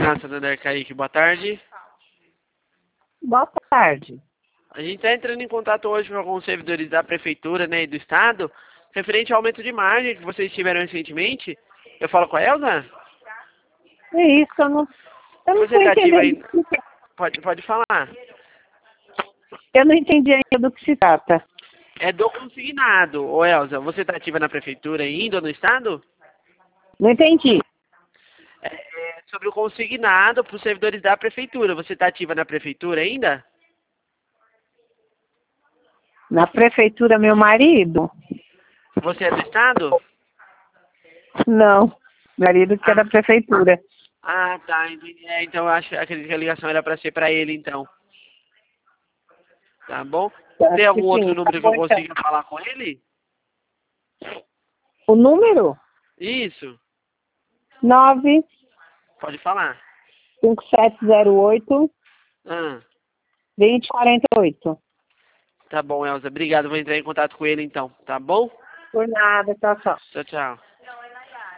Farmácia Santander, Kaique, boa tarde. Boa tarde. A gente está entrando em contato hoje com alguns servidores da Prefeitura, né, e do Estado, referente ao aumento de margem que vocês tiveram recentemente. Eu falo com a Elza? É isso, eu não Você estou está ativa entendendo. aí? Pode falar. Eu não entendi ainda do que se trata. É do consignado. Ô, Elza, você está ativa na Prefeitura ainda ou no Estado? Não entendi. É sobre o consignado para os servidores da Prefeitura. Você está ativa na Prefeitura ainda? Na prefeitura, meu marido? Você é do Estado? Não. Marido que é da prefeitura. Ah, tá. Entendi. Então acredito que a ligação era para ser para ele, então. Tá bom? Tem Acho que algum outro sim. Tá número que bom, eu então. consiga falar com ele? O número? Isso. 95708 Pode falar. 2048. Tá bom, Elza. Obrigado. Vou entrar em contato com ele, então. Tá bom? Por nada, tchau, tchau. Tchau, tchau.